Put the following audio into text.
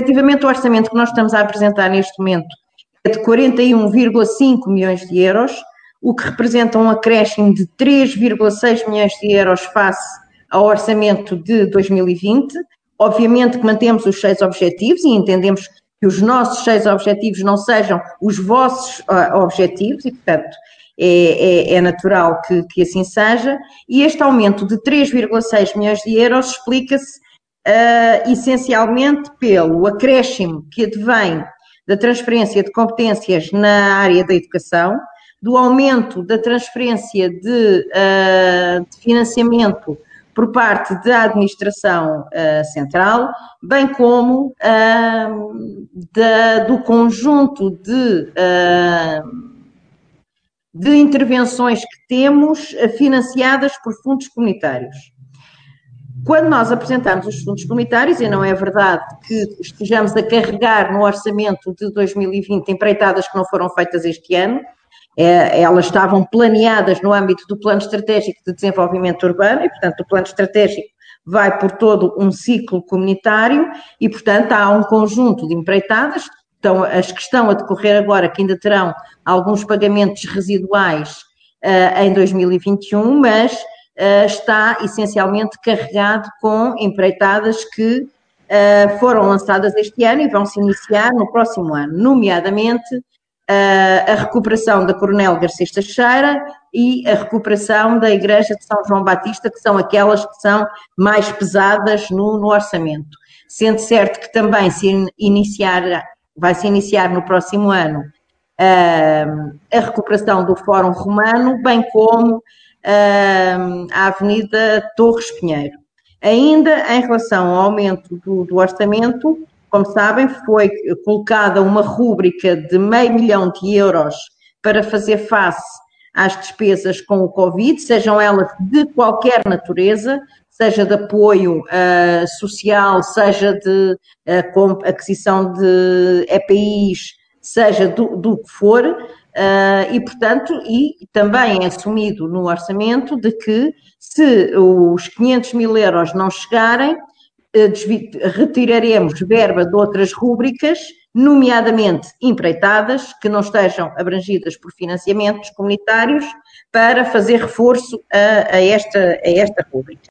Efetivamente, o orçamento que nós estamos a apresentar neste momento é de 41,5 milhões de euros, o que representa um acréscimo de 3,6 milhões de euros face ao orçamento de 2020. Obviamente que mantemos os 6 objetivos e entendemos que os nossos 6 objetivos não sejam os vossos objetivos e, portanto, é natural que assim seja. E este aumento de 3,6 milhões de euros explica-se essencialmente pelo acréscimo que advém da transferência de competências na área da educação, do aumento da transferência de financiamento por parte da administração central, bem como do conjunto de intervenções que temos financiadas por fundos comunitários. Quando nós apresentamos os fundos comunitários, e não é verdade que estejamos a carregar no orçamento de 2020 empreitadas que não foram feitas este ano, elas estavam planeadas no âmbito do Plano Estratégico de Desenvolvimento Urbano e, portanto, o Plano Estratégico vai por todo um ciclo comunitário e, portanto, há um conjunto de empreitadas, então, as que estão a decorrer agora, que ainda terão alguns pagamentos residuais em 2021, mas está essencialmente carregado com empreitadas que foram lançadas este ano e vão se iniciar no próximo ano, nomeadamente a recuperação da Coronel Garcês Teixeira e a recuperação da Igreja de São João Batista, que são aquelas que são mais pesadas no orçamento. Sendo certo que também vai se iniciar no próximo ano a recuperação do Fórum Romano, bem como a Avenida Torres Pinheiro. Ainda em relação ao aumento do orçamento, como sabem, foi colocada uma rúbrica de €500 mil para fazer face às despesas com o Covid, sejam elas de qualquer natureza, seja de apoio social, seja de aquisição de EPIs, seja do que for, e, portanto, e também é assumido no orçamento de que se os €500 mil não chegarem, retiraremos verba de outras rúbricas, nomeadamente empreitadas, que não estejam abrangidas por financiamentos comunitários, para fazer reforço a esta rúbrica.